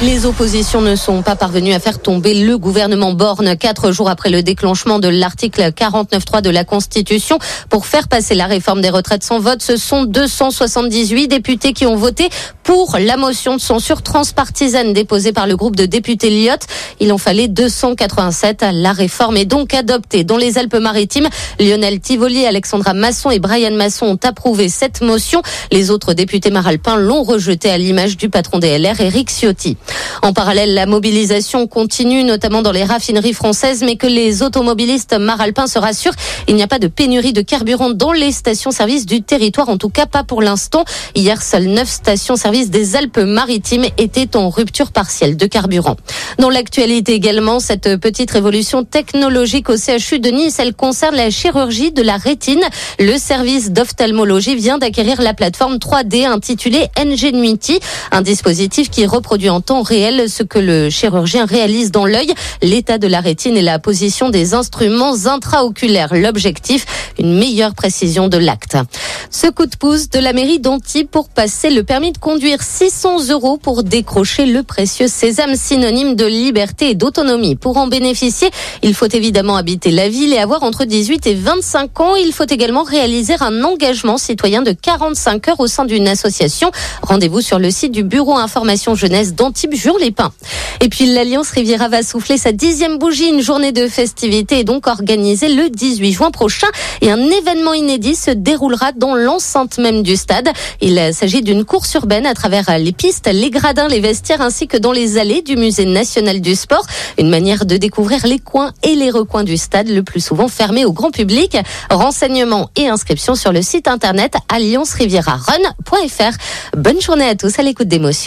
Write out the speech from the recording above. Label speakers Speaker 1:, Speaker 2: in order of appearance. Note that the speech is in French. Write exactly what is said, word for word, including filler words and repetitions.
Speaker 1: Les oppositions ne sont pas parvenues à faire tomber le gouvernement Borne quatre jours après le déclenchement de l'article quarante-neuf trois de la Constitution pour faire passer la réforme des retraites sans vote. Ce sont deux cent soixante-dix-huit députés qui ont voté pour la motion de censure transpartisane déposée par le groupe de députés Lyotte. Il en fallait deux cent quatre-vingt-sept. La réforme est donc adoptée. Dans les Alpes-Maritimes, Lionel Tivoli, Alexandra Masson et Brian Masson ont approuvé cette motion. Les autres députés maralpins l'ont rejetée à l'image du patron des L R, Éric Ciotti. En parallèle, la mobilisation continue, notamment dans les raffineries françaises, mais que les automobilistes maralpins se rassurent, il n'y a pas de pénurie de carburant dans les stations-service du territoire, en tout cas pas pour l'instant. Hier, seules neuf stations-service des Alpes-Maritimes étaient en rupture partielle de carburant. Dans l'actualité également, cette petite révolution technologique au C H U de Nice, elle concerne la chirurgie de la rétine. Le service d'ophtalmologie vient d'acquérir la plateforme trois D intitulée Ngenuity, un dispositif qui reproduit en temps réel ce que le chirurgien réalise dans l'œil, l'état de la rétine et la position des instruments intraoculaires. L'objectif, une meilleure précision de l'acte. Ce coup de pouce de la mairie d'Antibes pour passer le permis de conduire, six cents euros pour décrocher le précieux sésame, synonyme de liberté et d'autonomie. Pour en bénéficier, il faut évidemment habiter la ville et avoir entre dix-huit et vingt-cinq ans. Il faut également réaliser un engagement citoyen de quarante-cinq heures au sein d'une association. Rendez-vous sur le site du Bureau Information Jeunesse d'Antibes, Jure-les-Pins. Et puis l'Alliance Riviera va souffler sa dixième bougie. Une journée de festivité est donc organisée le dix-huit juin prochain et un événement inédit se déroulera dans l'enceinte même du stade. Il s'agit d'une course urbaine à travers les pistes, les gradins, les vestiaires ainsi que dans les allées du Musée national du sport. Une manière de découvrir les coins et les recoins du stade, le plus souvent fermé au grand public. Renseignements et inscriptions sur le site internet alliance riviera run point f r. Bonne journée à tous à l'écoute d'Émotion.